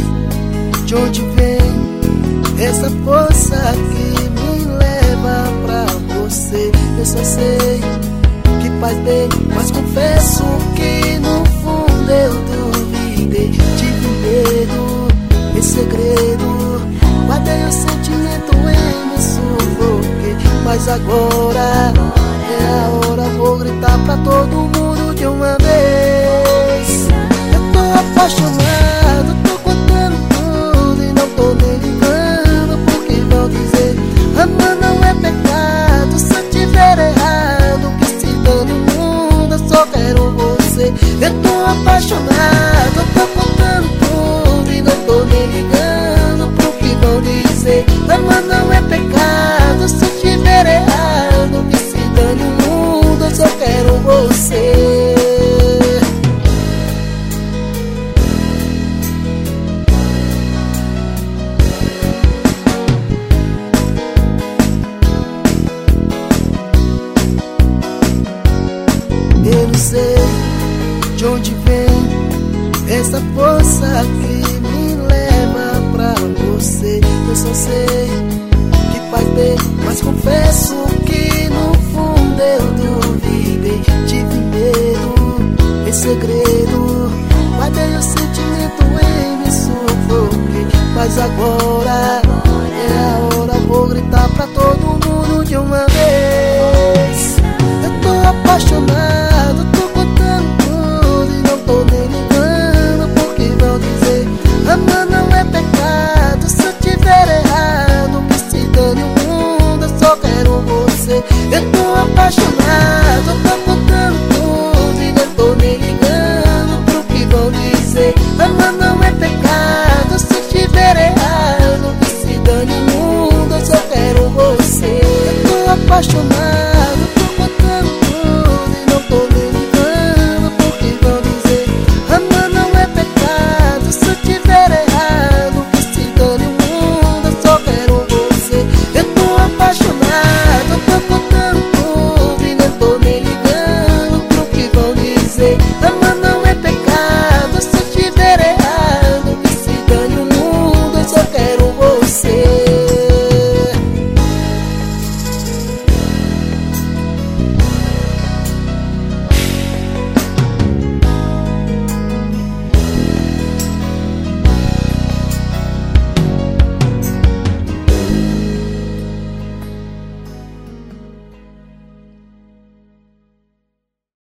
de onde vem essa força que me leva pra você. Eu só sei que faz bem, mas confesso que no fundo eu duvidei. Tive medo, em segredo, guardei o sentimento e me sufoquei. Mas agora é a hora, vou gritar pra todo mundo de uma vez. Eu tô apaixonado, tô contando tudo e não tô nem ligando porque vão dizer: amar não é pecado, se eu tiver errado, que se dane o mundo, eu só quero você. Eu tô apaixonado, tô contando tudo e não tô nem ligando pro que vão dizer. Amar não é pecado, se eu tiver errado, que se dane o mundo, eu só quero você. Eu não sei de onde vem essa força que me leva pra você. Eu só sei que faz bem, mas confesso que no fundo eu duvidei. Tive medo, em segredo, guardei o sentimento e me sufoquei. Mas agora